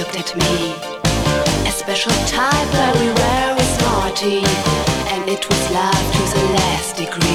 looked at me. A special type, very rare, was naughty, and it was love to the last degree.